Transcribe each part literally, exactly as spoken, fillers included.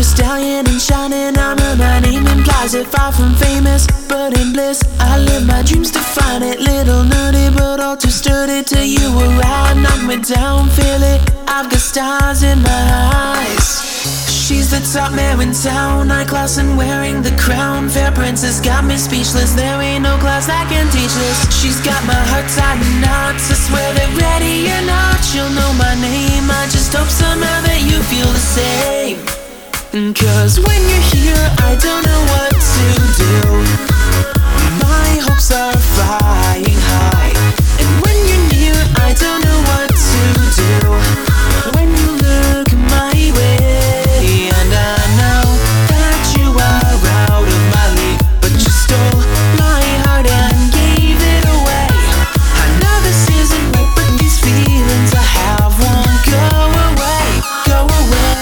a stallion and shining armor. My name implies it, far from famous, but in bliss. I live my dreams to find it. Little nerdy, but all too sturdy. Till you arrive, knock me down, feel it. I've got stars in my eyes. She's the top man in town, high class and wearing the crown. Fair princess got me speechless. There ain't no class that can teach this. She's got my heart tied in knots. I swear that ready or not, she'll know my name. I just hope somehow that you feel the same. Cause when you're here, I don't know what to do. My hopes are flying high, and when you're near, I don't know what to do. When you look my way, and I know that you are out of my league, but you stole my heart and gave it away. I know this isn't right, but these feelings I have won't go away, go away.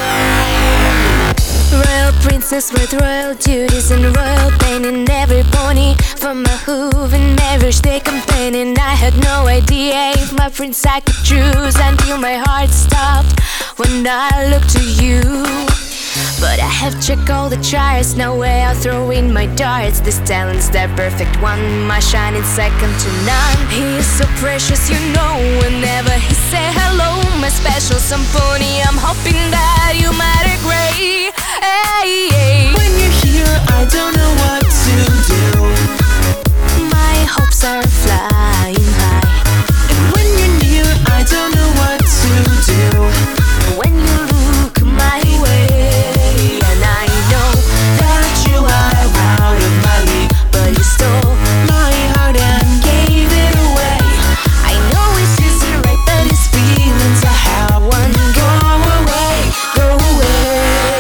Royal princess with royal duties and royal pain in every pony. From my hoof and marriage they complaining. I had no idea if my prince I could choose, until my heart stopped when I looked to you. But I have checked all the charts, no way I'll throw in my darts. This talent's that perfect one, my shining second to none. He is so precious, you know, whenever he say hello. My special symphony, I'm hoping that you might agree. Hey, hey. When you're here, I don't know what to do. My hopes are flying high, and when you're near, I don't know what to do. When you look my way, and I know that you are out of my league, but you stole my heart and gave it away. I know it isn't right, but these feelings I have won't go away, go away.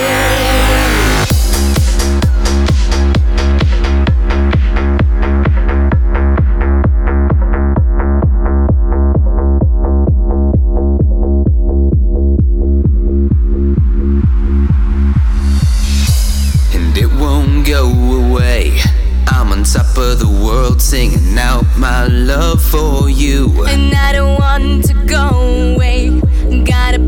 Go away. I'm on top of the world, singing out my love for you. And I don't want to go away. Gotta